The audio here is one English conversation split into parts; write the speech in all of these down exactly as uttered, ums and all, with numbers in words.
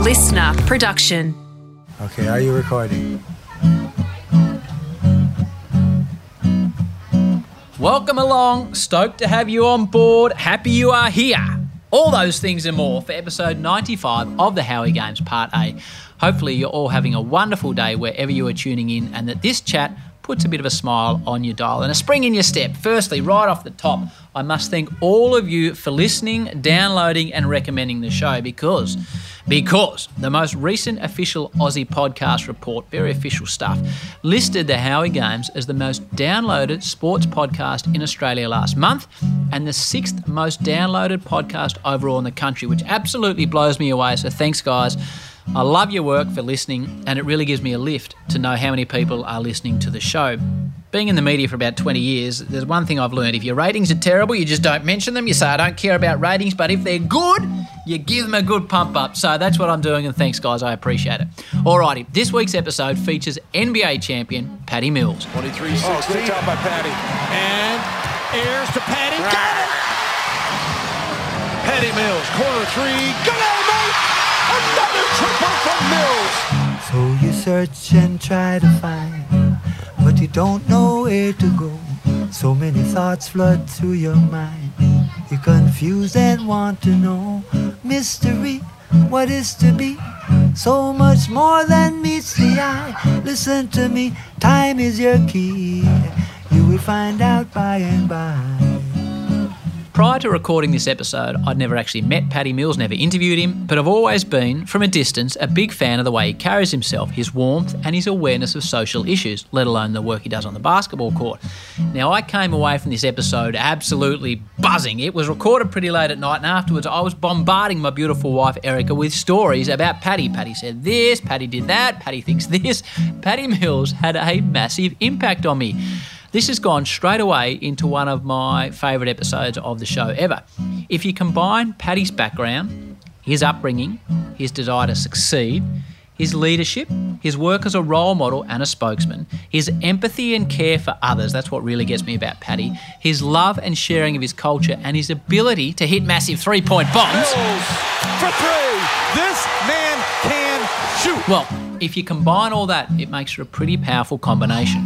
listener production. Okay, are you recording? Welcome along. Stoked to have you on board. Happy you are here. All those things and more for episode ninety-five of the Howie Games Part A. Hopefully you're all having a wonderful day wherever you are tuning in, and that this chat puts a bit of a smile on your dial and a spring in your step. Firstly, right off the top, I must thank all of you for listening, downloading and recommending the show because, because the most recent official Aussie podcast report, very official stuff, listed the Howie Games as the most downloaded sports podcast in Australia last month and the sixth most downloaded podcast overall in the country, which absolutely blows me away. So thanks, guys. I love your work for listening, and it really gives me a lift to know how many people are listening to the show. Being in the media for about twenty years, there's one thing I've learned. If your ratings are terrible, you just don't mention them. You say, I don't care about ratings, but if they're good, you give them a good pump up. So that's what I'm doing, and thanks, guys. I appreciate it. Alrighty, this week's episode features N B A champion Patty Mills. twenty-three sixteen. Oh, good job by Patty. And airs to Patty. Got it! Patty Mills, corner three. Good night, mate! Another triple from Mills. So you search and try to find, but you don't know where to go. So many thoughts flood through your mind. You're confused and want to know. Mystery, what is to be? So much more than meets the eye. Listen to me, time is your key. You will find out by and by. Prior to recording this episode, I'd never actually met Patty Mills, never interviewed him, but I've always been, from a distance, a big fan of the way he carries himself, his warmth and his awareness of social issues, let alone the work he does on the basketball court. Now, I came away from this episode absolutely buzzing. It was recorded pretty late at night, and afterwards I was bombarding my beautiful wife, Erica, with stories about Patty. Patty said this, Patty did that, Patty thinks this. Patty Mills had a massive impact on me. This has gone straight away into one of my favourite episodes of the show ever. If you combine Paddy's background, his upbringing, his desire to succeed, his leadership, his work as a role model and a spokesman, his empathy and care for others, that's what really gets me about Paddy, his love and sharing of his culture, and his ability to hit massive three-point bombs. Mills for three. This man can shoot. Well, if you combine all that, it makes for a pretty powerful combination.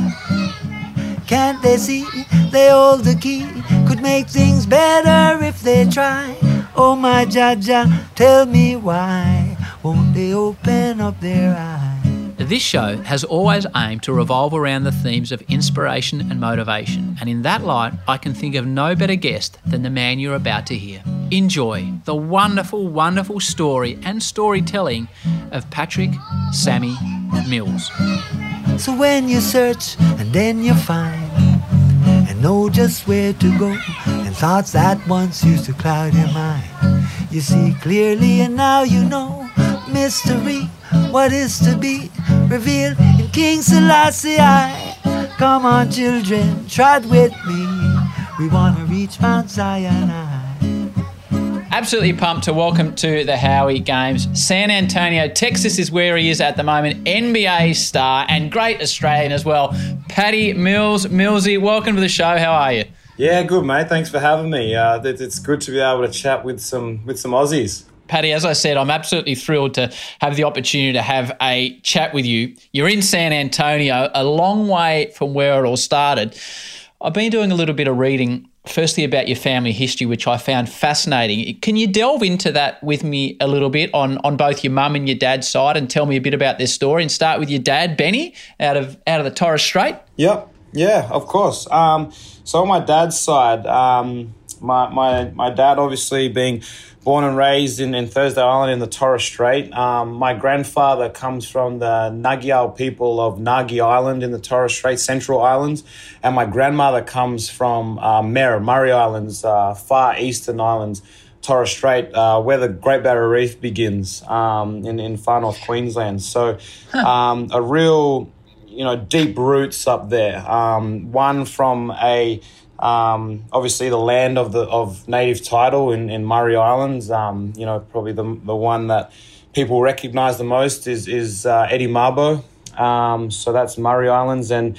Can't they see they hold the key? Could make things better if they try. Oh my Jaja, tell me why won't they open up their eyes? This show has always aimed to revolve around the themes of inspiration and motivation, and in that light, I can think of no better guest than the man you're about to hear. Enjoy the wonderful, wonderful story and storytelling of Patrick Sammy Mills. So when you search and then you find and know just where to go, and thoughts that once used to cloud your mind, you see clearly and now you know. Mystery, what is to be revealed in King Selassie. Come on children, trot with me, we want to reach Mount Zion. Absolutely pumped to welcome to the Howie Games. San Antonio, Texas is where he is at the moment. N B A star and great Australian as well. Patty Mills. Millsy, welcome to the show. How are you? Yeah, good, mate. Thanks for having me. Uh, it's good to be able to chat with some with some Aussies. Patty, as I said, I'm absolutely thrilled to have the opportunity to have a chat with you. You're in San Antonio, a long way from where it all started. I've been doing a little bit of reading, firstly about your family history, which I found fascinating. Can you delve into that with me a little bit on, on both your mum and your dad's side and tell me a bit about their story, and start with your dad, Benny, out of out of the Torres Strait? Yep. Yeah, of course. Um, so on my dad's side, um, my, my, my dad obviously being born and raised in, in Thursday Island in the Torres Strait. Um, my grandfather comes from the Nagyal people of Nagi Island in the Torres Strait, Central Islands. And my grandmother comes from uh, Mare, Murray Islands, uh, far eastern islands, Torres Strait, uh, where the Great Barrier Reef begins um, in, in far north Queensland. So um, a real, you know, deep roots up there. Um, one from a... Um, obviously, the land of the of native title in, in Murray Islands. Um, you know, probably the the one that people recognise the most is is uh, Eddie Mabo. Um, so that's Murray Islands, and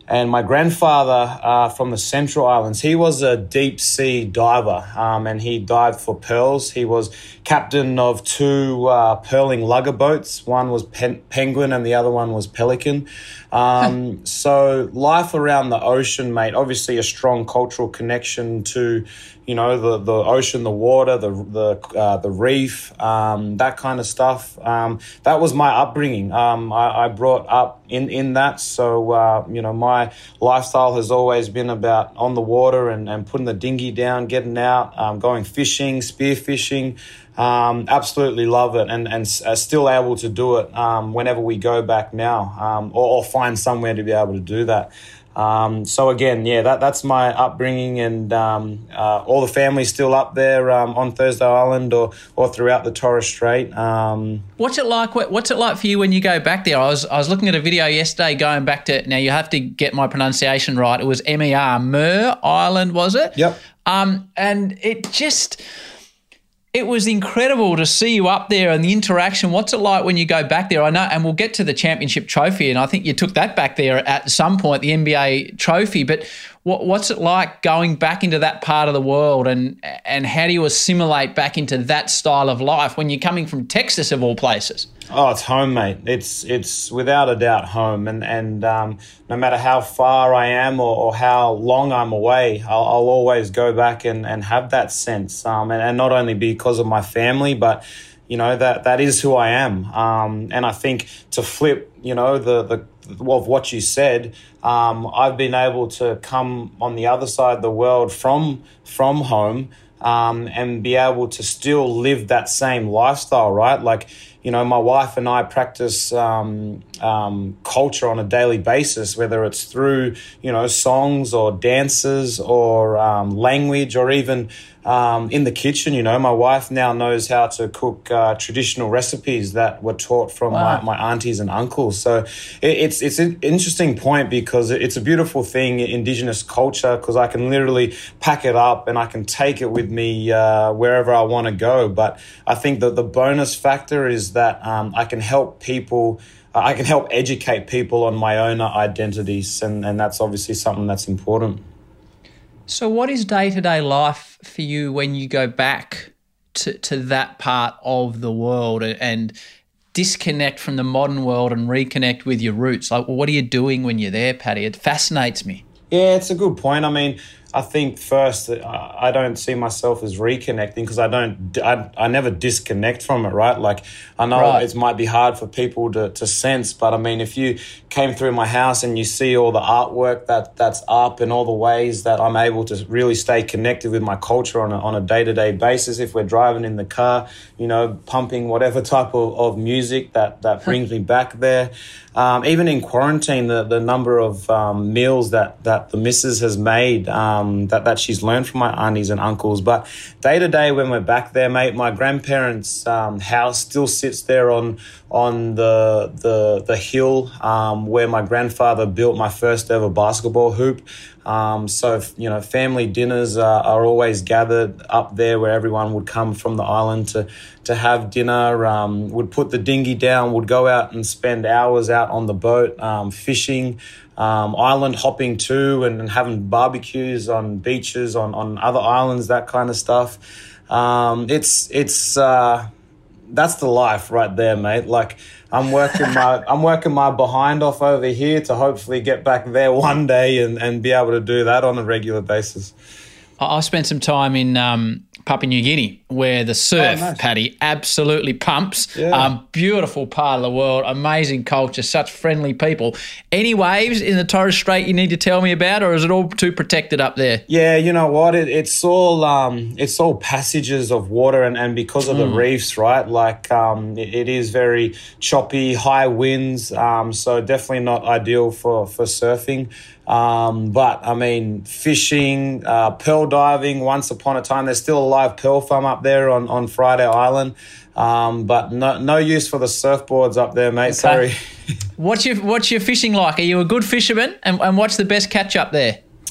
And my grandfather uh, from the Central Islands, he was a deep sea diver, um, and he dived for pearls. He was captain of two uh, pearling lugger boats. One was pen- Penguin and the other one was Pelican. Um, so life around the ocean, mate, obviously a strong cultural connection to, you know, the, the ocean, the water, the the uh, the reef, um, that kind of stuff. Um, that was my upbringing. Um, I, I brought up in, in that. So, uh, you know, my lifestyle has always been about on the water and, and putting the dinghy down, getting out, um, going fishing, spear fishing. Um, absolutely love it, and and uh, still able to do it um, whenever we go back now, um, or, or find somewhere to be able to do that. Um, so again, yeah, that that's my upbringing, and um, uh, all the family's still up there um, on Thursday Island or or throughout the Torres Strait. Um, what's it like? What's it like for you when you go back there? I was I was looking at a video yesterday going back to, now you have to get my pronunciation right. It was M E R, Mer Island, was it? Yep. Um, and it just. It was incredible to see you up there and the interaction. What's it like when you go back there? I know, and we'll get to the championship trophy, and I think you took that back there at some point, the N B A trophy. But what, what's it like going back into that part of the world, and and how do you assimilate back into that style of life when you're coming from Texas, of all places? Oh, it's home, mate. It's it's without a doubt home, and and um, no matter how far I am or, or how long I'm away, I'll, I'll always go back and, and have that sense, um, and, and not only because of my family, but you know that that is who I am. Um, and I think to flip, you know, the the of what you said, um, I've been able to come on the other side of the world from from home, um, and be able to still live that same lifestyle, right? Like, you know, my wife and I practice um, um, culture on a daily basis, whether it's through, you know, songs or dances or um, language, or even um, in the kitchen. You know, my wife now knows how to cook uh, traditional recipes that were taught from Wow. my, my aunties and uncles. So it, it's it's an interesting point, because it's a beautiful thing, Indigenous culture, because I can literally pack it up and I can take it with me uh, wherever I want to go. But I think that the bonus factor is that um, I can help people, uh, I can help educate people on my own identities, and, and that's obviously something that's important. So what is day-to-day life for you when you go back to, to that part of the world and disconnect from the modern world and reconnect with your roots? Like, what are you doing when you're there, Paddy? It fascinates me. Yeah, it's a good point. I mean, I think first that I don't see myself as reconnecting, because I don't, I, I never disconnect from it, right? Like, I know Right. it might be hard for people to, to sense, but I mean, if you came through my house and you see all the artwork that that's up and all the ways that I'm able to really stay connected with my culture on a, on a day-to-day basis, if we're driving in the car, you know, pumping whatever type of, of music that, that brings me back there. Um, even in quarantine, the, the number of um, meals that, that the missus has made, um, that, that she's learned from my aunties and uncles. But day to day when we're back there, mate, my grandparents' um, house still sits there on on the the the hill um, where my grandfather built my first ever basketball hoop. Um, so, you know, family dinners are, are always gathered up there, where everyone would come from the island to, to have dinner, um, would put the dinghy down, would go out and spend hours out on the boat, um, fishing, um, island hopping too, and, and having barbecues on beaches, on, on other islands, that kind of stuff. Um, it's, it's, uh, that's the life right there, mate. Like, I'm working my I'm working my behind off over here to hopefully get back there one day and, and be able to do that on a regular basis. I spent some time in um, Papua New Guinea, where the surf, Oh, nice. Paddy, absolutely pumps. Yeah. Um, beautiful part of the world, amazing culture, such friendly people. Any waves in the Torres Strait you need to tell me about, or is it all too protected up there? Yeah, you know what? It, it's all um, it's all passages of water, and, and because of the reefs, right? Like um, it, it is very choppy, high winds, um, so definitely not ideal for for surfing. Um, but I mean, fishing, uh, pearl diving. Once upon a time, there's still a live pearl farm up there on, on Friday Island. Um, but no, no use for the surfboards up there, mate. Sorry. What's your What's your fishing like? Are you a good fisherman? And, and what's the best catch up there?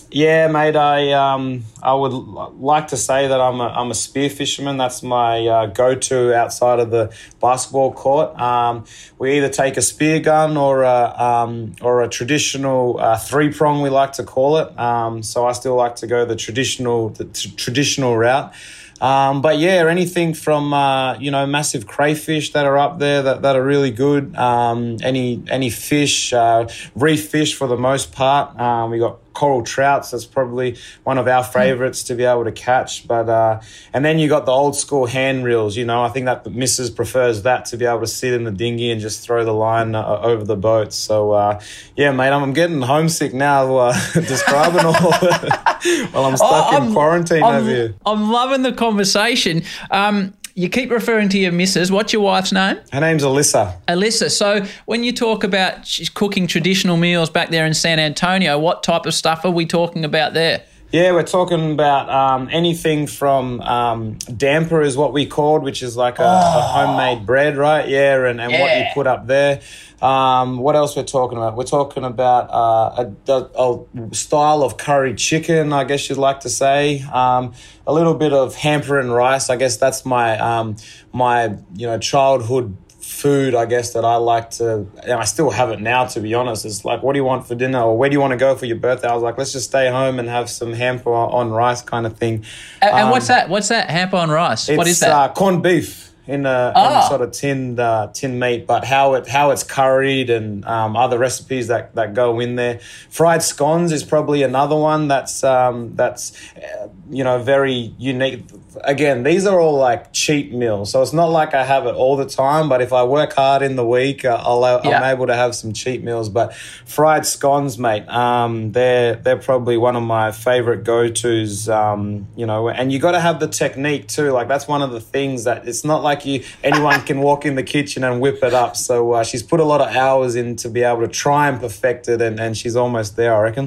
Yeah, mate. I um I would l- like to say that I'm a I'm a spear fisherman. That's my uh, go-to outside of the basketball court. Um, we either take a spear gun or a um or a traditional uh, three prong, we like to call it. Um, so I still like to go the traditional the t- traditional route. Um, but yeah, anything from uh, you know massive crayfish that are up there that, that are really good. Um, any any fish, uh, reef fish for the most part. Um, we got coral trouts. That's probably one of our favourites to be able to catch. But uh, and then you got the old school hand reels. You know, I think that the missus prefers that to be able to sit in the dinghy and just throw the line uh, over the boat. So uh, yeah, mate, I'm, I'm getting homesick now uh, describing all. Well, I'm stuck Oh, in I'm- quarantine I'm, over here. I'm loving the conversation. Um, you keep referring to your missus. What's your wife's name? Her name's Alyssa. Alyssa. So when you talk about she's cooking traditional meals back there in San Antonio, what type of stuff are we talking about there? Yeah, we're talking about um, anything from um, damper is what we called, which is like a, a homemade bread, right? Yeah, and, and what you Yeah. put up there. Um, what else we're talking about? We're talking about uh, a, a, a style of curry chicken, I guess you'd like to say. Um, a little bit of hamper and rice. I guess that's my um, my you know childhood food, I guess, that I like to, and I still have it now, to be honest. It's like, what do you want for dinner, or where do you want to go for your birthday? I was like, let's just stay home and have some hamper on rice kind of thing. And, and Um, what's that? What's that? Hamper on rice. It's What is that? Uh, corned beef in a, in Oh. a sort of tinned uh, tin meat, but how it how it's curried and um, other recipes that, that go in there. Fried scones is probably another one that's um, that's uh, you know very unique. Again, these are all like cheap meals, so it's not like I have it all the time. But if I work hard in the week, uh, I'll, I'm Yeah. able to have some cheap meals. But fried scones, mate, um, they're they're probably one of my favorite go tos. Um, you know, and you got to have the technique too. Like that's one of the things that it's not like you anyone can walk in the kitchen and whip it up. So uh, she's put a lot of hours in to be able to try and perfect it, and, and she's almost there, I reckon.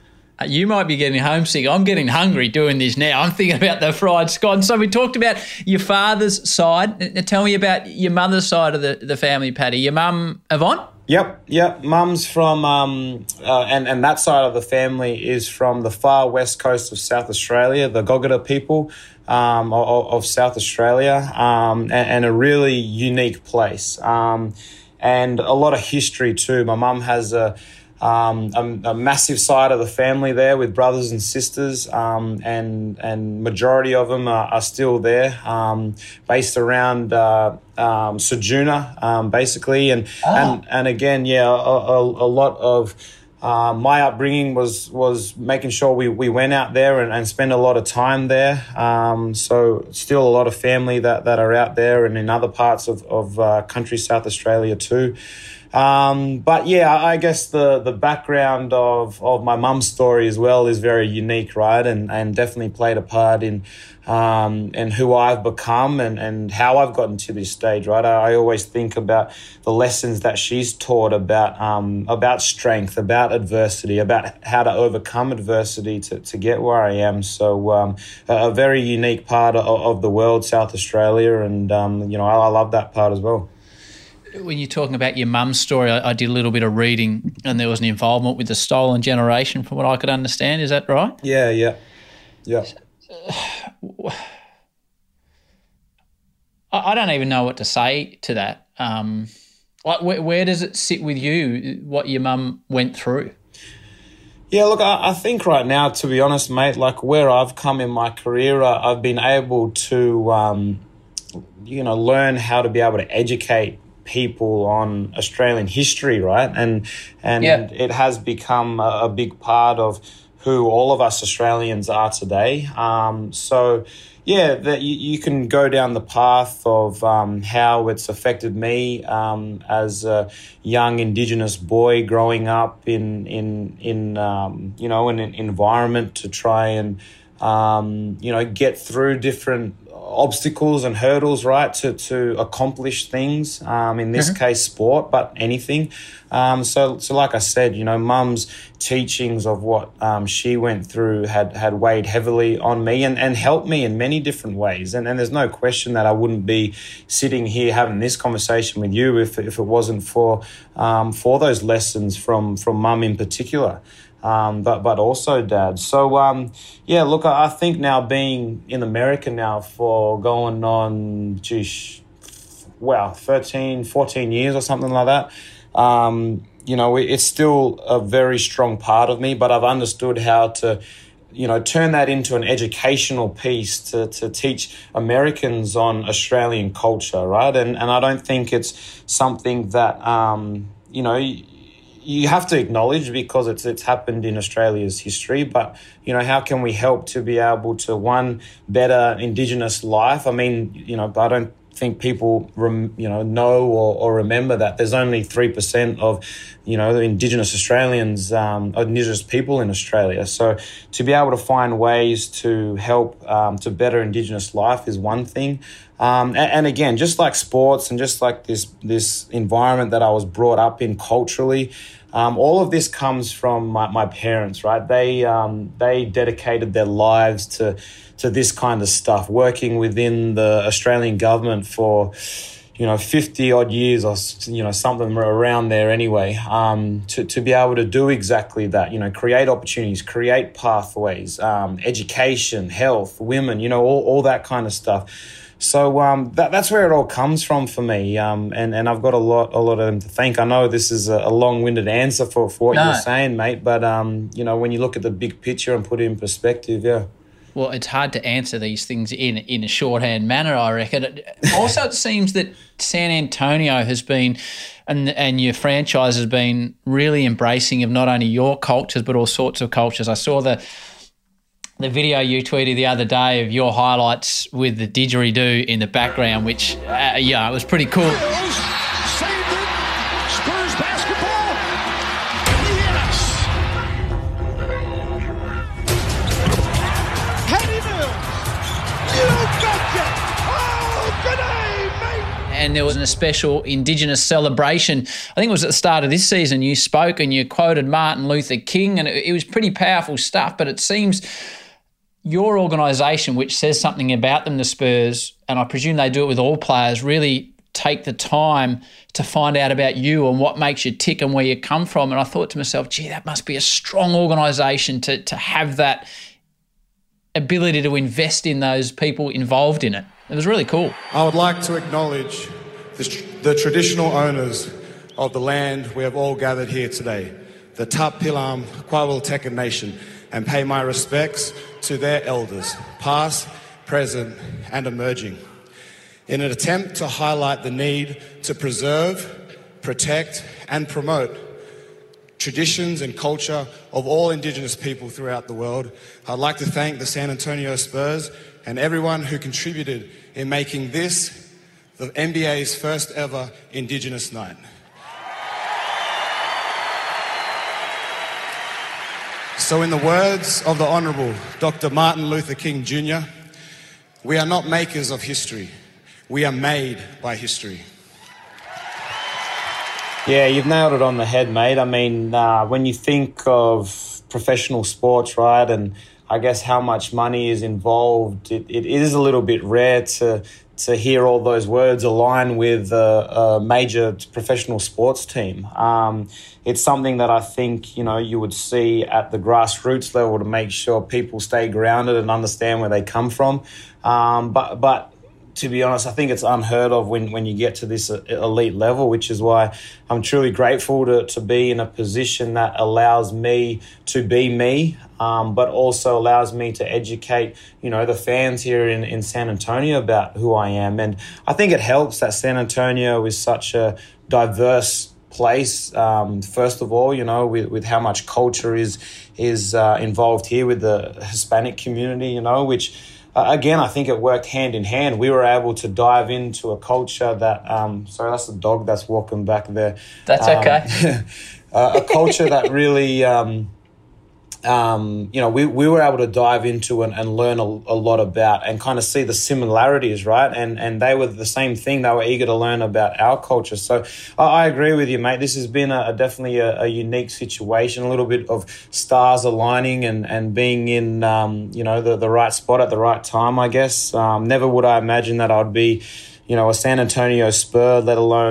You might be getting homesick. I'm getting hungry doing this now. I'm thinking about the fried scones. So we talked about your father's side. Now tell me about your mother's side of the, the family, Paddy. Your mum, Yvonne? Yep, yep. Mum's from, um, uh, and, and that side of the family is from the far west coast of South Australia, the Gogota people um, of, of South Australia, um, and, and a really unique place. Um, and a lot of history too. My mum has a, um, a, a massive side of the family there with brothers and sisters, um, and and majority of them are, are still there, um, based around uh, um, Sejuna, um, basically, and and and again, yeah, a, a, a lot of. Uh, my upbringing was was making sure we, we went out there and, and spent a lot of time there. Um, so still a lot of family that, that are out there and in other parts of, of uh, country South Australia too. Um, but yeah, I guess the, the background of, of my mum's story as well is very unique, right? And, and definitely played a part in um, in who I've become and, and how I've gotten to this stage, right? I, I always think about the lessons that she's taught about um, about strength, about adversity, about how to overcome adversity to, to get where I am. So um, a, a very unique part of, of the world, South Australia, and um, you know I, I love that part as well. When you're talking about your mum's story, I, I did a little bit of reading and there was an involvement with the stolen generation from what I could understand. Is that right? Yeah, yeah, yeah. I, I don't even know what to say to that. Um, like, where, where does it sit with you, what your mum went through? Yeah, look, I, I think right now, to be honest, mate, like where I've come in my career, I, I've been able to, um, you know, learn how to be able to educate people on Australian history, right? And and Yeah. it has become a, a big part of who all of us Australians are today. Um, so, yeah, that you, you can go down the path of um, how it's affected me um, as a young Indigenous boy growing up in in in um, you know in an environment to try and um, you know get through different obstacles and hurdles, right, to to accomplish things. Um, in this Mm-hmm. case, sport, but anything. Um, so, so like I said, you know, Mum's teachings of what um, she went through had had weighed heavily on me and, and helped me in many different ways. And and there's no question that I wouldn't be sitting here having this conversation with you if if it wasn't for um, for those lessons from from Mum in particular. um, but but also dad. So um, yeah, look, I, I think now being in America now for going on, geez, wow, thirteen, fourteen years or something like that. Um, you know, it's still a very strong part of me, but I've understood how to, you know, turn that into an educational piece to, to teach Americans on Australian culture, right? And and I don't think it's something that, um, you know, you, you have to acknowledge because it's it's happened in Australia's history. But, you know, how can we help to be able to, one, better Indigenous life? I mean, you know, I don't think people rem, you know know or, or remember that there's only three percent of you know the Indigenous Australians, um, Indigenous people in Australia. So to be able to find ways to help um, to better Indigenous life is one thing. Um, and, and again, just like sports and just like this this environment that I was brought up in culturally, um, all of this comes from my, my parents, right? They um, they dedicated their lives to to this kind of stuff, working within the Australian government for, you know, fifty odd years or, you know, something around there anyway, um, to, to be able to do exactly that, you know, create opportunities, create pathways, um, education, health, women, you know, all, all that kind of stuff. So um, that, that's where it all comes from for me, um, and and I've got a lot a lot of them to thank. I know this is a, a long-winded answer for, for what no. you're saying, mate, but um, you know, when you look at the big picture and put it in perspective, yeah. Well, it's hard to answer these things in in a shorthand manner, I reckon. Also, it seems that San Antonio has been, and and your franchise has been really embracing of not only your cultures but all sorts of cultures. I saw the the video you tweeted the other day of your highlights with the didgeridoo in the background, which, uh, yeah, it was pretty cool. Saved it. Spurs basketball. Yes. Patty Mills. You betcha. Oh, good day, mate. And there was a special Indigenous celebration. I think it was at the start of this season. You spoke and you quoted Martin Luther King, and it, it was pretty powerful stuff, but it seems your organisation, which says something about them, the Spurs, and I presume they do it with all players, really take the time to find out about you and what makes you tick and where you come from. And I thought to myself, gee, that must be a strong organisation to, to have that ability to invest in those people involved in it. It was really cool. I would like to acknowledge the, the traditional owners of the land we have all gathered here today, the Tap Pilam Kwawalteca Nation, and pay my respects to their elders, past, present, and emerging, in an attempt to highlight the need to preserve, protect, and promote traditions and culture of all Indigenous people throughout the world. I'd like to thank the San Antonio Spurs and everyone who contributed in making this the N B A's first ever Indigenous night. So in the words of the Honourable Doctor Martin Luther King Junior, we are not makers of history, we are made by history. Yeah, you've nailed it on the head, mate. I mean, uh, when you think of professional sports, right, and I guess how much money is involved, it, it is a little bit rare to to hear all those words align with a, a major professional sports team. Um, it's something that I think, you know, you would see at the grassroots level to make sure people stay grounded and understand where they come from. Um, but but to be honest, I think it's unheard of when, when you get to this elite level, which is why I'm truly grateful to, to be in a position that allows me to be me, um, but also allows me to educate, you know, the fans here in, in San Antonio about who I am. And I think it helps that San Antonio is such a diverse place, um, first of all, you know, with, with how much culture is, is uh, involved here with the Hispanic community, you know, which... Uh, again, I think it worked hand in hand. We were able to dive into a culture that, um, sorry, that's the dog that's walking back there. That's um, okay. uh, a culture that really, um, um, you know, we, we were able to dive into and, and learn a, a lot about and kind of see the similarities, right? And and they were the same thing. They were eager to learn about our culture. So I, I agree with you, mate. This has been a, a definitely a, a unique situation, a little bit of stars aligning and, and being in, um, you know, the, the right spot at the right time, I guess. Um, never would I imagine that I'd be, you know, a San Antonio Spur, let alone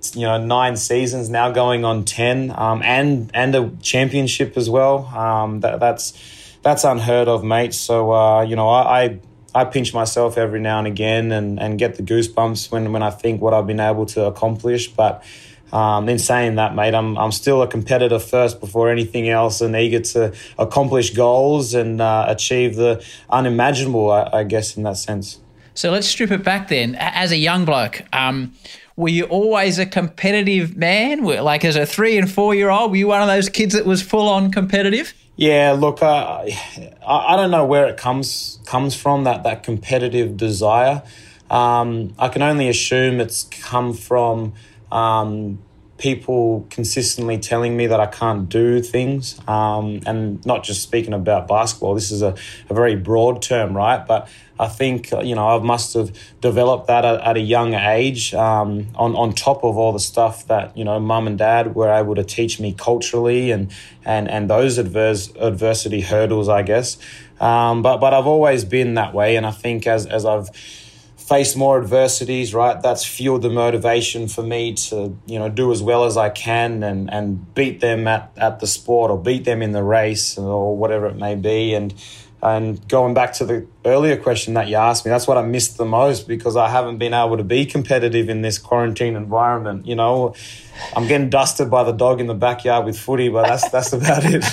you know, nine seasons now, going on ten, um, and and a championship as well. Um, that, that's that's unheard of, mate. So uh, you know, I, I I pinch myself every now and again and, and get the goosebumps when, when I think what I've been able to accomplish. But um, in saying that, mate, I'm I'm still a competitor first before anything else, and eager to accomplish goals and uh, achieve the unimaginable, I, I guess, in that sense. So let's strip it back then. As a young bloke, um, were you always a competitive man? Like as a three and four year old, were you one of those kids that was full on competitive? Yeah, look, uh, I I don't know where it comes comes from, that that competitive desire. Um, I can only assume it's come from um, people consistently telling me that I can't do things, um, and not just speaking about basketball. This is a, a very broad term, right? But I think, you know, I must have developed that at, at a young age, um, on, on top of all the stuff that, you know, mum and dad were able to teach me culturally and and, and those adverse, adversity hurdles, I guess. Um, but but I've always been that way, and I think as as I've faced more adversities, right, that's fueled the motivation for me to, you know, do as well as I can and, and beat them at, at the sport, or beat them in the race, or whatever it may be. And And going back to the earlier question that you asked me, that's what I missed the most, because I haven't been able to be competitive in this quarantine environment. You know, I'm getting dusted by the dog in the backyard with footy, but that's that's about it.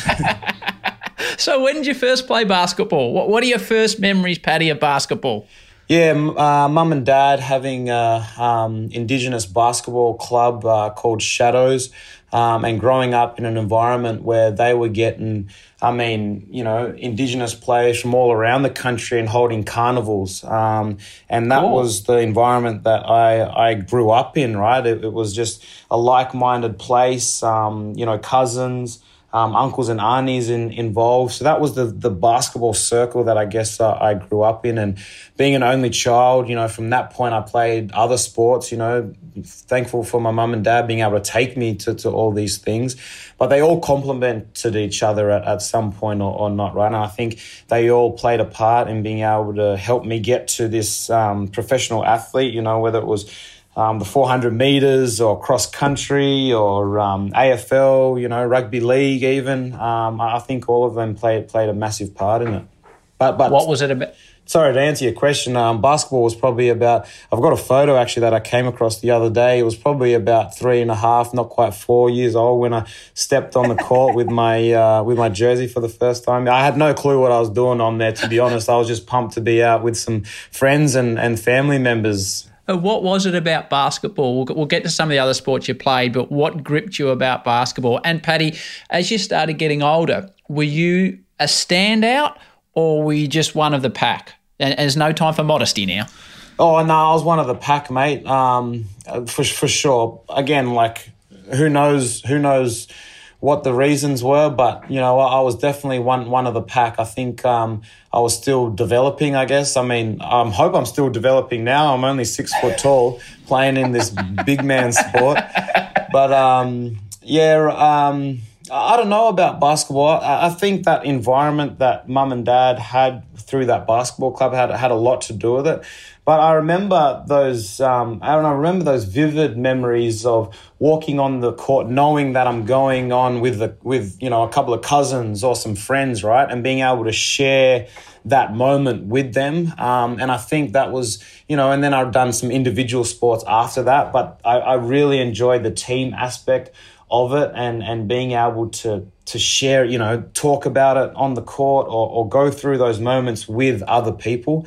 So when did you first play basketball? What What are your first memories, Paddy, of basketball? Yeah, uh, mum and dad having a um, Indigenous basketball club uh, called Shadows, um, and growing up in an environment where they were getting, I mean, you know, Indigenous players from all around the country and holding carnivals. Um, and that cool. was the environment that I, I grew up in, right? It, it was just a like-minded place, um, you know, cousins, Um, uncles and aunties in, involved. So that was the the basketball circle that I guess uh, I grew up in. And being an only child, you know, from that point I played other sports, you know, thankful for my mum and dad being able to take me to, to all these things. But they all complemented each other at, at some point or, or not, right? And I think they all played a part in being able to help me get to this um, professional athlete, you know, whether it was Um, the four hundred metres or cross country or um, A F L, you know, rugby league even. Um, I think all of them played played a massive part in it. But but what was it about? Sorry, to answer your question, um, basketball was probably about, I've got a photo actually that I came across the other day. It was probably about three and a half, not quite four years old when I stepped on the court with my uh, with my jersey for the first time. I had no clue what I was doing on there, to be honest. I was just pumped to be out with some friends and, and family members. What was it about basketball? We'll, we'll get to some of the other sports you played, but what gripped you about basketball? And Paddy, as you started getting older, were you a standout or were you just one of the pack? And there's no time for modesty now. Oh, no, I was one of the pack, mate, um, for for sure. Again, like, who knows who knows what the reasons were, but, you know, I was definitely one one of the pack. I think um, I was still developing, I guess. I mean, I hope I'm still developing now. I'm only six foot tall playing in this big man sport. But, um, yeah, um, I don't know about basketball. I, I think that environment that mum and dad had through that basketball club had, had a lot to do with it. But I remember those, um, I don't know, I remember those vivid memories of walking on the court, knowing that I'm going on with the, with, you know, a couple of cousins or some friends, right? And being able to share that moment with them. Um, and I think that was, you know, and then I've done some individual sports after that, but I, I really enjoyed the team aspect of it and, and being able to, to share, you know, talk about it on the court or, or go through those moments with other people.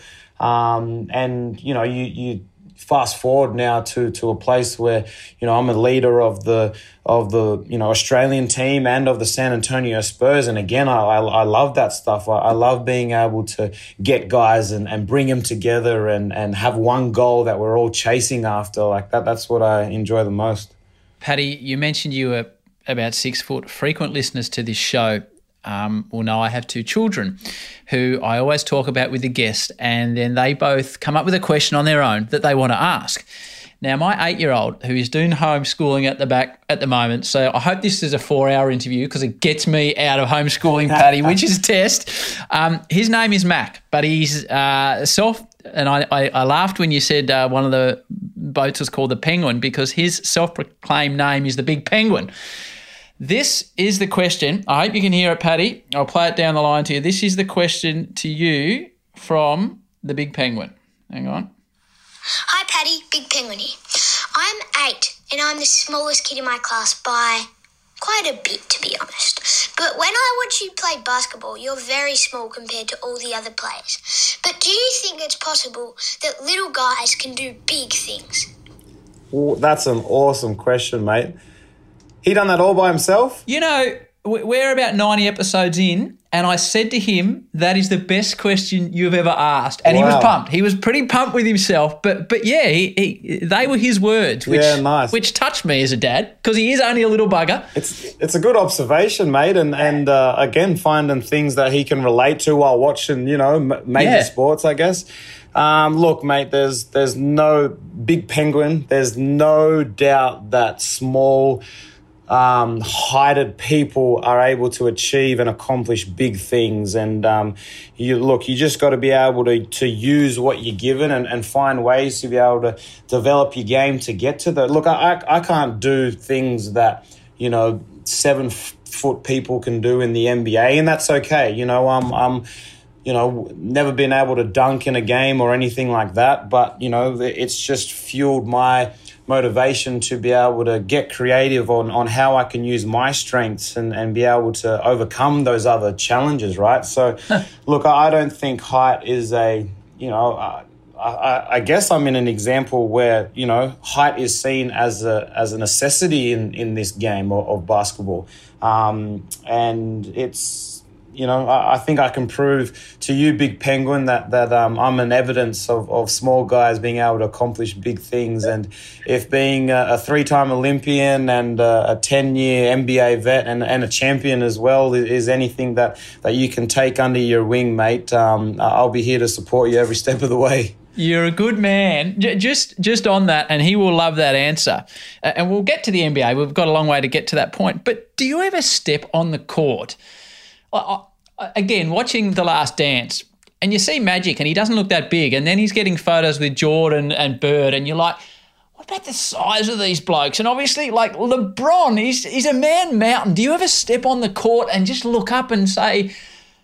Um, and, you know, you, you fast forward now to, to a place where, you know, I'm a leader of the, of the, you know, Australian team and of the San Antonio Spurs. And again, I, I, I love that stuff. I, I love being able to get guys and, and bring them together and, and have one goal that we're all chasing after. Like that, that's what I enjoy the most. Paddy, you mentioned you were about six foot. Frequent listeners to this show um, will know I have two children who I always talk about with the guest, and then they both come up with a question on their own that they want to ask. Now, my eight-year-old, who is doing homeschooling at the back at the moment, so I hope this is a four-hour interview because it gets me out of homeschooling, Paddy, which is a test. Um, his name is Mac, but he's uh, self, and I, I, I laughed when you said uh, one of the boats was called the Penguin because his self-proclaimed name is the Big Penguin. This is the question. I hope you can hear it, Paddy. I'll play it down the line to you. This is the question to you from the Big Penguin. Hang on. Hi, Paddy. Big Penguin here. I'm eight and I'm the smallest kid in my class by quite a bit, to be honest. But when I watch you play basketball, you're very small compared to all the other players. But do you think it's possible that little guys can do big things? Well, that's an awesome question, mate. He done that all by himself? You know, we're about ninety episodes in, and I said to him, that is the best question you've ever asked. And wow. He was pumped. He was pretty pumped with himself. But but yeah, he, he, they were his words, which, yeah, nice. which touched me as a dad because he is only a little bugger. It's it's a good observation, mate. And, and uh, again, finding things that he can relate to while watching, you know, major yeah. sports, I guess. Um, look, mate, there's there's no Big Penguin. There's no doubt that small Um, heighted people are able to achieve and accomplish big things. And um, you look, you just got to be able to, to use what you're given and, and find ways to be able to develop your game to get to the... Look, I, I can't do things that, you know, seven foot people can do in the N B A, and that's okay. You know, I'm... I'm you know, never been able to dunk in a game or anything like that. But, you know, it's just fueled my motivation to be able to get creative on, on how I can use my strengths and, and be able to overcome those other challenges, right? So, look, I don't think height is a, you know, I, I, I guess I'm in an example where, you know, height is seen as a as a necessity in, in this game of, of basketball. Um, and it's, You know, I, I think I can prove to you, Big Penguin, that that um, I'm an evidence of, of small guys being able to accomplish big things. And if being a, a three-time Olympian and a ten-year N B A vet and, and a champion as well is anything that, that you can take under your wing, mate, um, I'll be here to support you every step of the way. You're a good man. Just just on that, and he will love that answer. And we'll get to the N B A. We've got a long way to get to that point. But do you ever step on the court? Again, watching The Last Dance, and you see Magic, and he doesn't look that big, and then he's getting photos with Jordan and Bird, and you're like, what about the size of these blokes? And obviously, like LeBron, he's, he's a man mountain. Do you ever step on the court and just look up and say,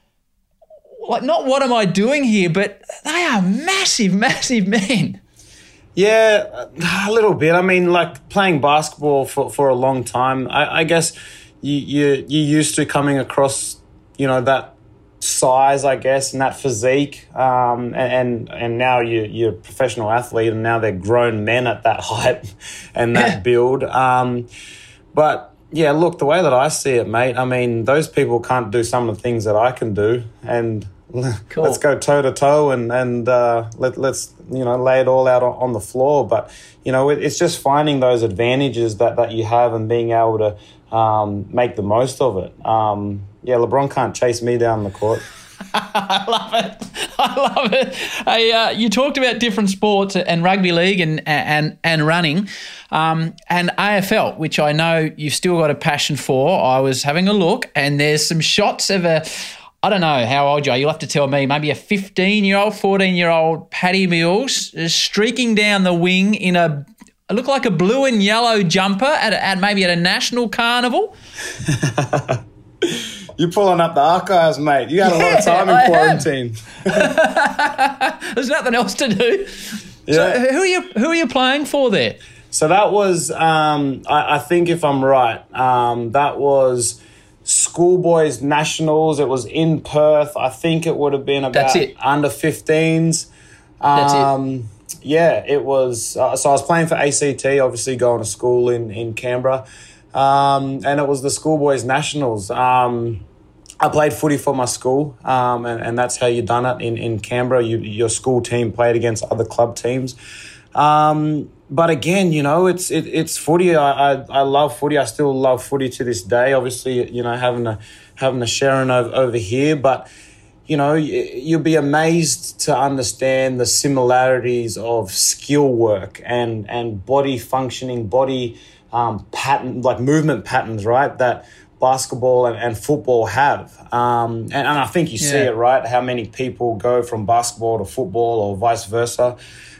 like, not what am I doing here, but they are massive, massive men. Yeah, a little bit. I mean, like playing basketball for, for a long time, I, I guess you, you, you're used to coming across, you know, that size, I guess, and that physique. Um, and and now you, you're a professional athlete, and now they're grown men at that height and that build. Um, but, yeah, look, the way that I see it, mate, I mean, those people can't do some of the things that I can do. And cool. Let's go toe-to-toe and, and uh, let, let's, you know, lay it all out on, on the floor. But, you know, it, it's just finding those advantages that, that you have and being able to um, make the most of it. Um Yeah, LeBron can't chase me down the court. I love it. I love it. Hey, uh, you talked about different sports and rugby league and and and running, um, and A F L, which I know you've still got a passion for. I was having a look, and there's some shots of a, I don't know how old you are. You'll have to tell me. Maybe a fifteen-year-old, fourteen-year-old Paddy Mills streaking down the wing in a, it looked like a blue and yellow jumper at, a, at maybe at a national carnival. You're pulling up the archives, mate. You had yeah, a lot of time in I quarantine. There's nothing else to do. Yeah. So who are you who are you playing for there? So that was, um, I, I think if I'm right, um, that was Schoolboys Nationals. It was in Perth. I think it would have been about That's it. under fifteens. Um, That's it. Yeah, it was. Uh, so I was playing for A C T, obviously going to school in, in Canberra. Um, and it was the Schoolboys Nationals. Um, I played footy for my school, um, and, and that's how you done it in, in Canberra. You, your school team played against other club teams. Um, but again, you know, it's it, it's footy. I, I I love footy. I still love footy to this day. Obviously, you know, having a having a Sharon over, over here, but you know, you'll be amazed to understand the similarities of skill work and and body functioning, body. Um, pattern, like movement patterns, right, that basketball and, and football have. Um, and, and I think you see yeah. it, right, how many people go from basketball to football or vice versa.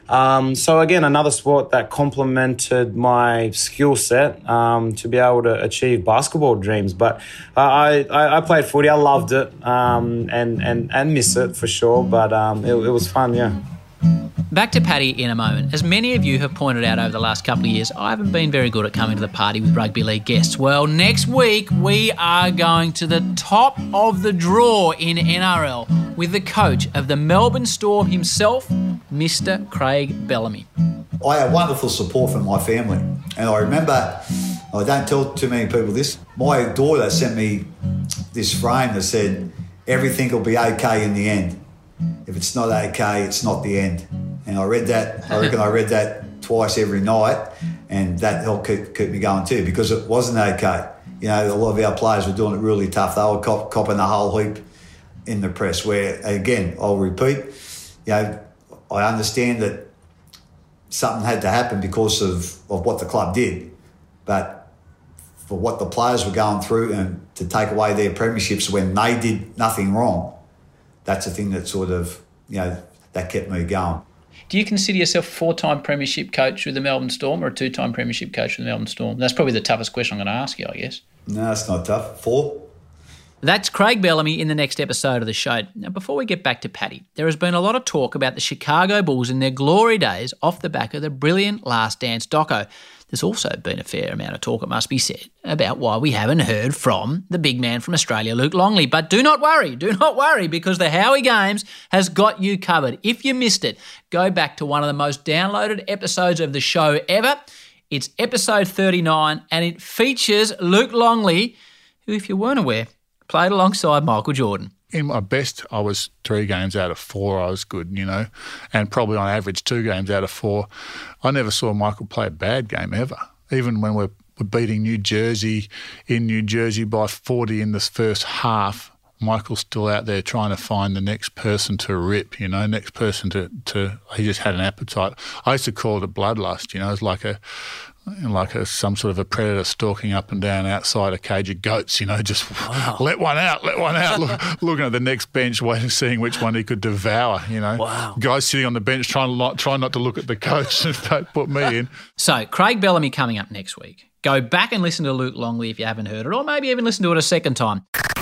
Um, so again, another sport that complemented my skill set um, to be able to achieve basketball dreams. But uh, I, I, I played footy. I loved it um, and, and, and miss it for sure. But um, it, it was fun, yeah. Back to Paddy in a moment. As many of you have pointed out over the last couple of years, I haven't been very good at coming to the party with rugby league guests. Well, next week we are going to the top of the draw in N R L with the coach of the Melbourne Storm himself, Mister Craig Bellamy. I had wonderful support from my family. And I remember, I don't tell too many people this, my daughter sent me this frame that said, everything will be okay in the end. If it's not okay, it's not the end. And I read that, I reckon I read that twice every night, and that helped keep, keep me going too, because it wasn't okay. You know, a lot of our players were doing it really tough. They were cop, copping the whole heap in the press, where, again, I'll repeat, you know, I understand that something had to happen because of, of what the club did, but for what the players were going through and to take away their premierships when they did nothing wrong, that's the thing that sort of, you know, that kept me going. Do you consider yourself a four-time premiership coach with the Melbourne Storm or a two-time premiership coach with the Melbourne Storm? That's probably the toughest question I'm going to ask you, I guess. No, it's not tough. Four. That's Craig Bellamy in the next episode of the show. Now, before we get back to Paddy, there has been a lot of talk about the Chicago Bulls in their glory days off the back of the brilliant Last Dance doco. There's also been a fair amount of talk, it must be said, about why we haven't heard from the big man from Australia, Luke Longley. But do not worry, do not worry, because the Howie Games has got you covered. If you missed it, go back to one of the most downloaded episodes of the show ever. It's episode thirty-nine, and it features Luke Longley, who, if you weren't aware, played alongside Michael Jordan. In my best, I was three games out of four, I was good, you know, and probably on average two games out of four. I never saw Michael play a bad game ever, even when we're, we're beating New Jersey in New Jersey by forty in this first half. Michael's still out there trying to find the next person to rip, you know, next person to, to he just had an appetite. I used to call it a bloodlust, you know, it was like a, like a, some sort of a predator stalking up and down outside a cage of goats, you know, just wow. let one out, let one out, Look, looking at the next bench, waiting, seeing which one he could devour, you know. Wow. Guys sitting on the bench trying, not, trying not to look at the coach and don't put me in. So, Craig Bellamy coming up next week. Go back and listen to Luke Longley if you haven't heard it, or maybe even listen to it a second time.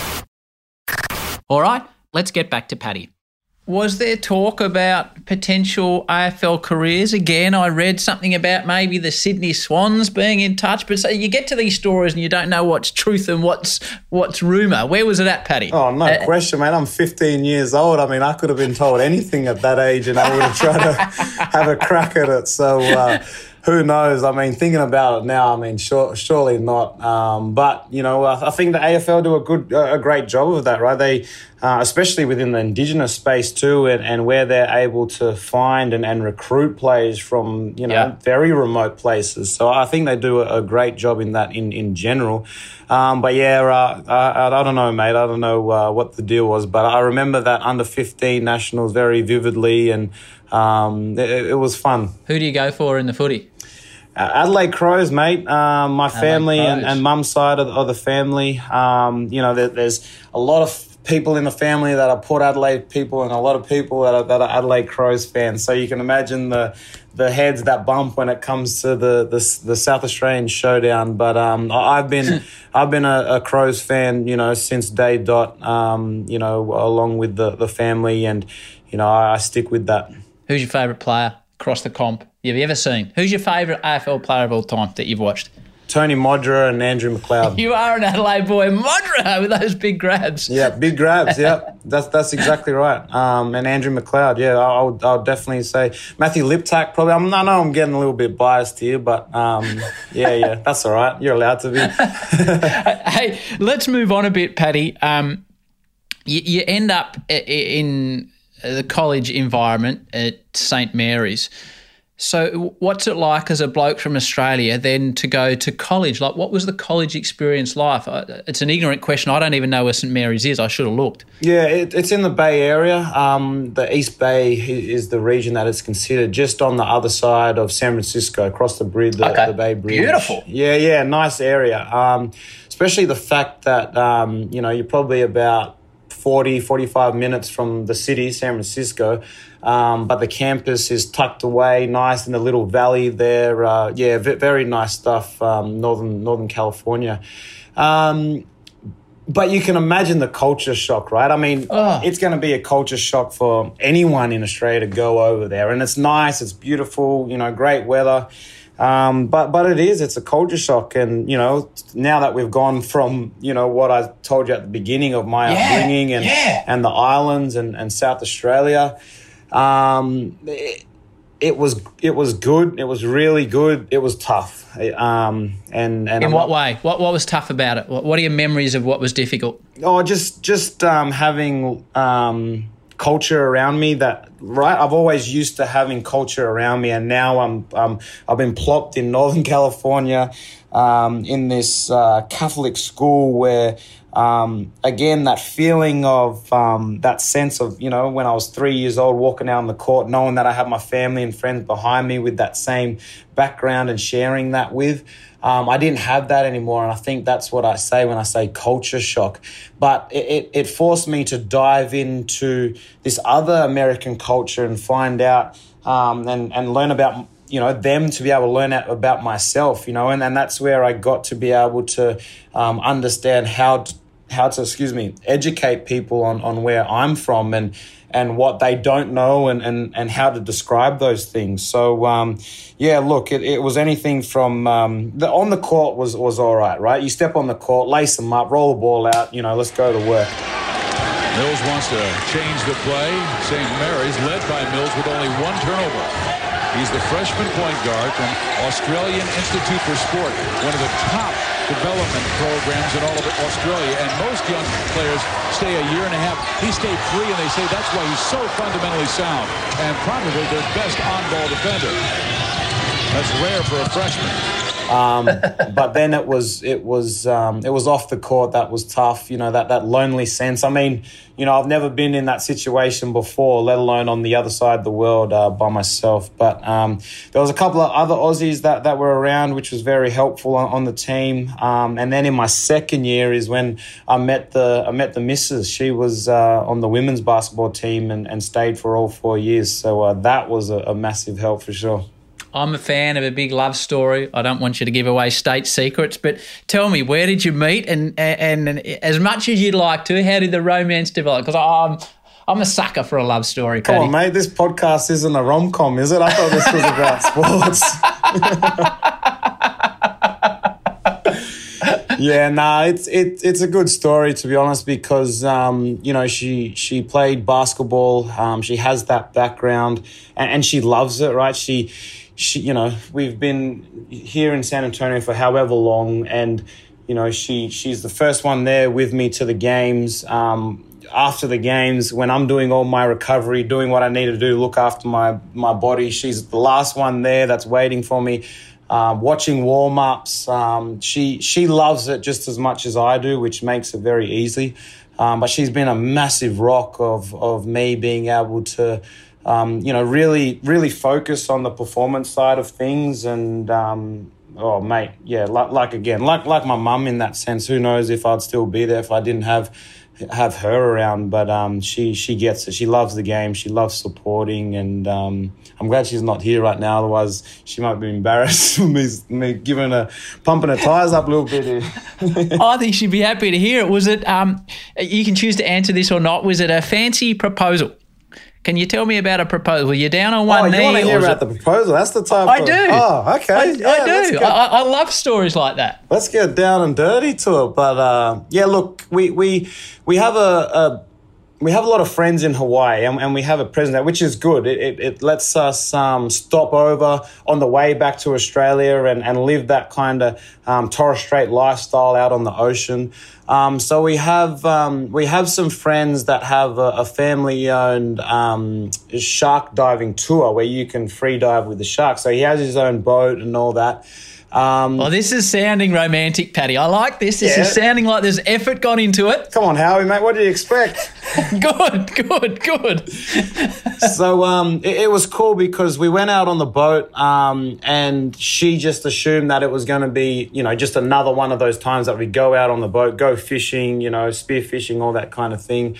All right, let's get back to Paddy. Was there talk about potential A F L careers again? I read something about maybe the Sydney Swans being in touch, but so you get to these stories and you don't know what's truth and what's what's rumour. Where was it at, Paddy? Oh, no uh, question, mate. I'm fifteen years old. I mean, I could have been told anything at that age and I would have tried to have a crack at it. So uh, who knows? I mean, thinking about it now, I mean, sure, surely not. Um, but, you know, I, I think the A F L do a good, a great job of that, right? They, uh, especially within the Indigenous space too, and, and where they're able to find and, and recruit players from, you know, yeah. very remote places. So I think they do a, a great job in that in, in general. Um, but yeah, uh, I, I don't know, mate. I don't know uh, what the deal was, but I remember that under fifteen nationals very vividly, and um, it, it was fun. Who do you go for in the footy? Uh, Adelaide Crows, mate. Um, my Adelaide family Crows. and, and mum's side of the, of the family. Um, you know, there, there's a lot of people in the family that are Port Adelaide people, and a lot of people that are, that are Adelaide Crows fans. So you can imagine the the heads that bump when it comes to the the, the South Australian showdown. But um, I've been I've been a, a Crows fan, you know, since day dot. Um, you know, along with the the family, and you know, I, I stick with that. Who's your favourite player across the comp you've ever seen? Who's your favourite A F L player of all time that you've watched? Tony Modra and Andrew McLeod. You are an Adelaide boy. Modra with those big grabs. Yeah, big grabs, yeah. That's that's exactly right. Um, and Andrew McLeod, yeah, I would, I would definitely say. Matthew Liptak, probably. I'm, I know I'm getting a little bit biased here, but um, yeah, yeah, that's all right. You're allowed to be. Hey, let's move on a bit, Paddy. Um, you, you end up in the college environment at Saint Mary's. So what's it like as a bloke from Australia then to go to college? Like, what was the college experience like? It's an ignorant question. I don't even know where Saint Mary's is. I should have looked. Yeah, it, it's in the Bay Area. Um, the East Bay is the region that it's considered, just on the other side of San Francisco, across the bridge, the, okay. the Bay Bridge. Beautiful. Yeah, yeah, nice area. Um, especially the fact that, um, you know, you're probably about forty, forty-five minutes from the city, San Francisco. Um, but the campus is tucked away, nice in the little valley there. Uh, yeah, v- very nice stuff, um, Northern Northern California. Um, but you can imagine the culture shock, right? I mean, oh. It's going to be a culture shock for anyone in Australia to go over there. And it's nice, it's beautiful, you know, great weather. Um, but but it is, it's a culture shock. And, you know, now that we've gone from, you know, what I told you at the beginning of my yeah, upbringing and, yeah. and the islands and, and South Australia, um, it, it was it was good. It was really good. It was tough. Um, and, and In I'm what not, way? What what was tough about it? What, what are your memories of what was difficult? Oh, just, just um, having... Um, culture around me that right I've always used to having culture around me, and now I'm um I've been plopped in Northern California um in this uh Catholic school where um again that feeling of um that sense of, you know, when I was three years old walking out on the court, knowing that I have my family and friends behind me with that same background and sharing that with. Um, I didn't have that anymore, and I think that's what I say when I say culture shock. But it, it, it forced me to dive into this other American culture and find out um, and, and learn about, you know, them, to be able to learn out about myself, you know, and, and that's where I got to be able to um, understand how to, how to, excuse me, educate people on, on where I'm from and and what they don't know and, and, and how to describe those things. So, um, yeah, look, it, it was anything from um, – the on the court was, was all right, right? You step on the court, lace them up, roll the ball out, you know, let's go to work. Mills wants to change the play. Saint Mary's led by Mills with only one turnover. He's the freshman point guard from Australian Institute for Sport, one of the top development programs in all of Australia, and most young players stay a year and a half. He stayed three, and they say that's why he's so fundamentally sound and probably their best on-ball defender. That's rare for a freshman. Um, but then it was it was um, it was off the court that was tough. You know, that that lonely sense. I mean, you know, I've never been in that situation before, let alone on the other side of the world uh, by myself. But um, there was a couple of other Aussies that, that were around, which was very helpful on, on the team. Um, and then in my second year is when I met the I met the missus. She was uh, on the women's basketball team and, and stayed for all four years. So uh, that was a, a massive help for sure. I'm a fan of a big love story. I don't want you to give away state secrets, but tell me, where did you meet? And and, and as much as you'd like to, how did the romance develop? Because I'm I'm a sucker for a love story, Paddy. Come on, mate. This podcast isn't a rom-com, is it? I thought this was about sports. Yeah, nah, it's it, it's a good story, to be honest, because um, you know, she she played basketball. Um, she has that background, and, and she loves it, right? She. She, you know, we've been here in San Antonio for however long, and, you know, she she's the first one there with me to the games. Um, after the games, when I'm doing all my recovery, doing what I need to do, look after my, my body, she's the last one there that's waiting for me, uh, watching warm-ups. Um, she, she loves it just as much as I do, which makes it very easy. Um, but she's been a massive rock of of me being able to, Um, you know, really, really focus on the performance side of things. And, um, oh, mate, yeah, like, like again, like like my mum in that sense. Who knows if I'd still be there if I didn't have have her around. But um, she she gets it. She loves the game. She loves supporting. And um, I'm glad she's not here right now. Otherwise, she might be embarrassed for me, me giving her, pumping her tyres up a little bit here. I think she'd be happy to hear it. Was it, um, you can choose to answer this or not, was it a fancy proposal? Can you tell me about a proposal? Were you down on one oh, knee? You want to hear about it... the proposal? That's the type I of... do. Oh, okay. I, yeah, I do. I, I love stories like that. Let's get down and dirty to it. But, uh, yeah, look, we we we have a... a We have a lot of friends in Hawaii, and, and we have a president, which is good. It, it, it lets us um, stop over on the way back to Australia and, and live that kind of um, Torres Strait lifestyle out on the ocean. Um, so we have um, we have some friends that have a, a family-owned um, shark diving tour where you can free dive with the shark. So he has his own boat and all that. Um, oh, this is sounding romantic, Paddy. I like this. This yeah. is sounding like there's effort gone into it. Come on, Howie, mate. What do you expect? Good, good, good. So um, it, it was cool because we went out on the boat um, and she just assumed that it was going to be, you know, just another one of those times that we go out on the boat, go fishing, you know, spear fishing, all that kind of thing.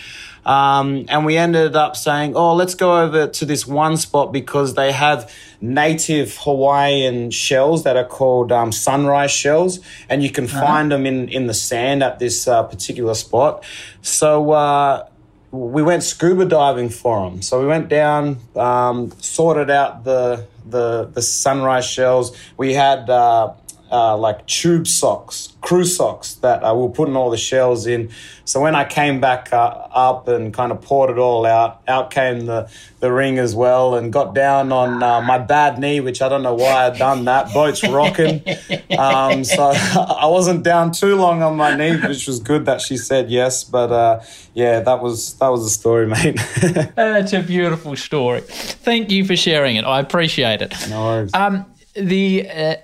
Um, and we ended up saying, oh, let's go over to this one spot because they have native Hawaiian shells that are called um, sunrise shells, and you can uh-huh. find them in, in the sand at this uh, particular spot. So uh, we went scuba diving for them. So we went down, um, sorted out the, the, the sunrise shells. We had uh, uh, like tube socks, crew socks that uh, we were putting all the shells in. So when I came back uh, up and kind of poured it all out, out came the, the ring as well, and got down on uh, my bad knee, which I don't know why I'd done that. Boat's rocking. Um, so I wasn't down too long on my knee, which was good that she said yes. But uh, yeah, that was that was the story, mate. That's a beautiful story. Thank you for sharing it. I appreciate it. No worries. Um, The uh,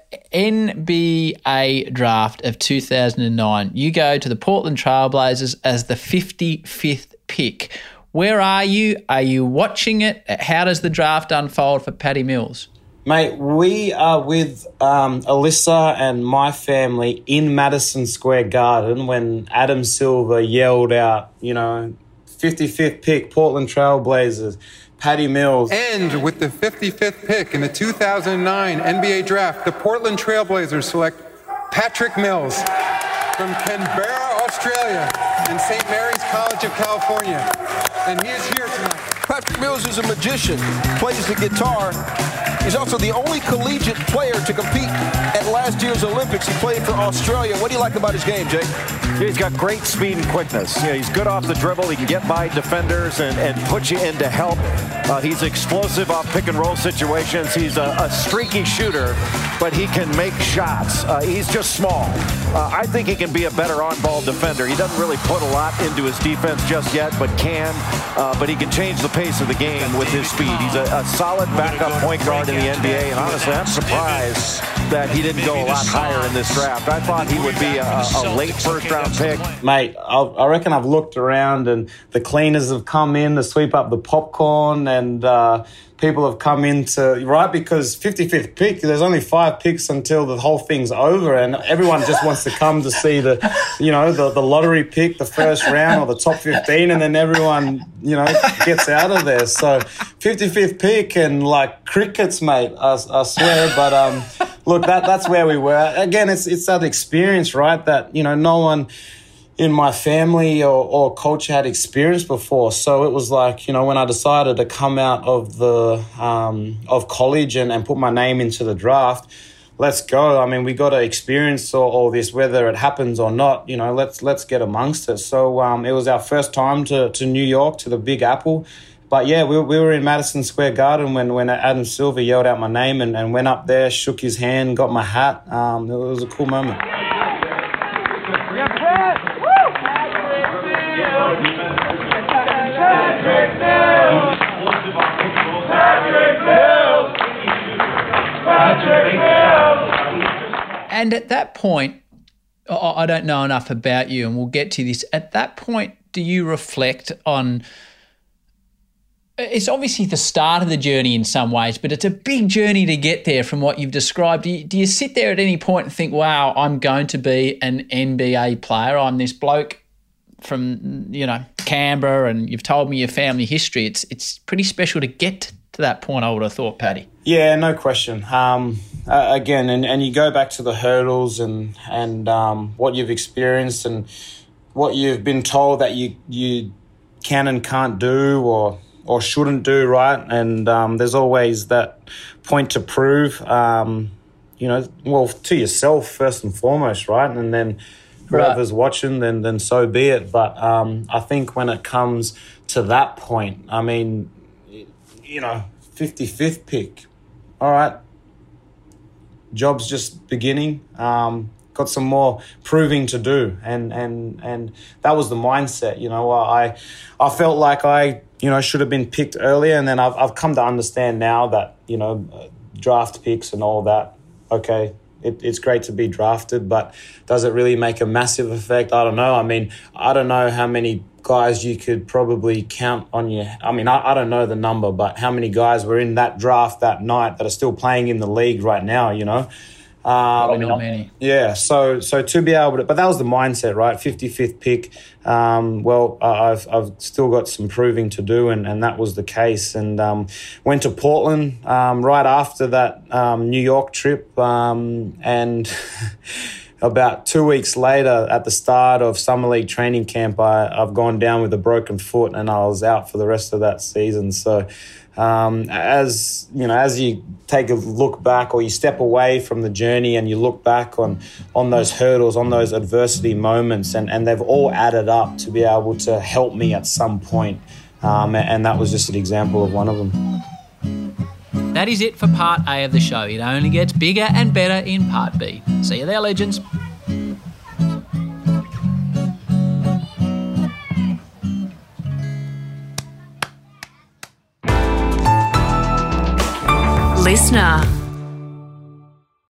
N B A draft of two thousand nine, you go to the Portland Trailblazers as the fifty-fifth pick. Where are you? Are you watching it? How does the draft unfold for Patty Mills? Mate, we are with um, Alyssa and my family in Madison Square Garden when Adam Silver yelled out, you know, fifty-fifth pick, Portland Trailblazers. Patty Mills. And with the fifty-fifth pick in the two thousand nine N B A draft, the Portland Trailblazers select Patrick Mills from Canberra, Australia, and Saint Mary's College of California. And he is here tonight. Patrick Mills is a magician, plays the guitar. He's also the only collegiate player to compete at last year's Olympics. He played for Australia. What do you like about his game, Jake? He's got great speed and quickness. You know, he's good off the dribble. He can get by defenders and, and put you into help. Uh, he's explosive off pick and roll situations. He's a, a streaky shooter, but he can make shots. Uh, he's just small. Uh, I think he can be a better on-ball defender. He doesn't really put a lot into his defense just yet, but can. Uh, but he can change the pace of the game with his speed. He's a, a solid backup point guard in the N B A, and honestly, I'm surprised that he didn't go a lot higher in this draft. I thought he would be a, a late first-round pick. Mate, I'll, I reckon I've looked around and the cleaners have come in to sweep up the popcorn, and uh, people have come in to, right, because fifty-fifth pick, there's only five picks until the whole thing's over, and everyone just wants to come to see the, you know, the, the lottery pick, the first round or the top fifteen, and then everyone, you know, gets out of there. So fifty-fifth pick and like crickets, mate, I, I swear. But um, look, that that's where we were. Again, it's it's that experience, right, that, you know, no one in my family or, or culture had experienced before. So it was like, you know, when I decided to come out of the um, of college and, and put my name into the draft, let's go. I mean, we got to experience all, all this, whether it happens or not. You know, let's let's get amongst it. So um, it was our first time to, to New York, to the Big Apple. But yeah, we, we were in Madison Square Garden when, when Adam Silver yelled out my name and, and went up there, shook his hand, got my hat. Um, it was a cool moment. And at that point, I don't know enough about you, and we'll get to this. At that point, do you reflect on, it's obviously the start of the journey in some ways, but it's a big journey to get there from what you've described. Do you, do you sit there at any point and think, wow, I'm going to be an N B A player. I'm this bloke from, you know, Canberra, and you've told me your family history. It's it's pretty special to get to that point, I would have thought, Paddy. Yeah, no question. Um, uh, again, and, and you go back to the hurdles and and um, what you've experienced and what you've been told that you you can and can't do or or shouldn't do, right? And um, there's always that point to prove, um, you know, well, to yourself first and foremost, right? And then whoever's right. watching, then then so be it. But um, I think when it comes to that point, I mean, you know, fifty-fifth pick, all right, job's just beginning. Um, got some more proving to do, and and and that was the mindset. You know, I I felt like I you know should have been picked earlier, and then I've I've come to understand now that you know uh, draft picks and all that. Okay, it, it's great to be drafted, but does it really make a massive effect? I don't know. I mean, I don't know how many guys you could probably count on your, I mean, I, I don't know the number, but how many guys were in that draft that night that are still playing in the league right now, you know? Um, Probably not many. Yeah, so so to be able to, but that was the mindset, right? fifty-fifth pick. Um, well, I've I've still got some proving to do, and, and that was the case. And um, went to Portland um, right after that um, New York trip, um, and about two weeks later, at the start of Summer League training camp, I, I've gone down with a broken foot, and I was out for the rest of that season. So. Um, as you know, as you take a look back or you step away from the journey and you look back on, on those hurdles, on those adversity moments, and, and they've all added up to be able to help me at some point. Um, and that was just an example of one of them. That is it for part A of the show. It only gets bigger and better in part B. See you there, legends. Listener.